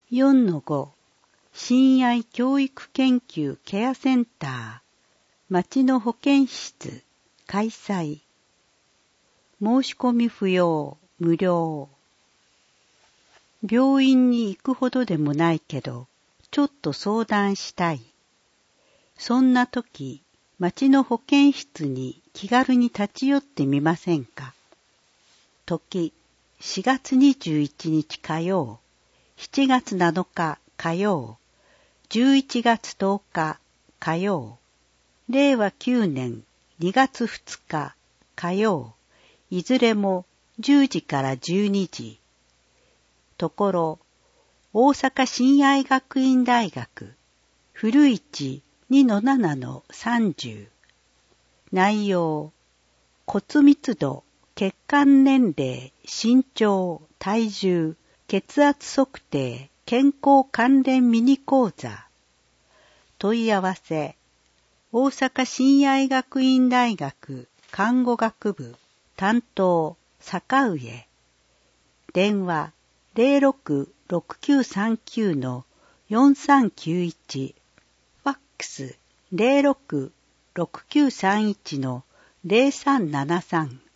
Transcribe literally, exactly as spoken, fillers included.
よんのご 親愛教育研究ケアセンター町の保健室開催。申し込み不要無料。病院に行くほどでもないけどちょっと相談したい。そんな時町の保健室に気軽に立ち寄ってみませんか。時しがつにじゅういちにち火曜、しちがつなのか火曜、じゅういちがつとおか火曜、れいわきゅうねんにがつふつか火曜、いずれもじゅうじからじゅうにじ。ところ、大阪親愛学院大学、古市 にのななのさんじゅう。内容、骨密度、血管年齢、身長、体重、血圧測定、健康関連ミニ講座。問い合わせ、大阪親愛学院大学看護学部担当坂上。電話 ゼロろく ろくきゅうさんきゅう のよんさんきゅういち。ファックス ゼロろく ろくきゅうさんいち のゼロさんななさん。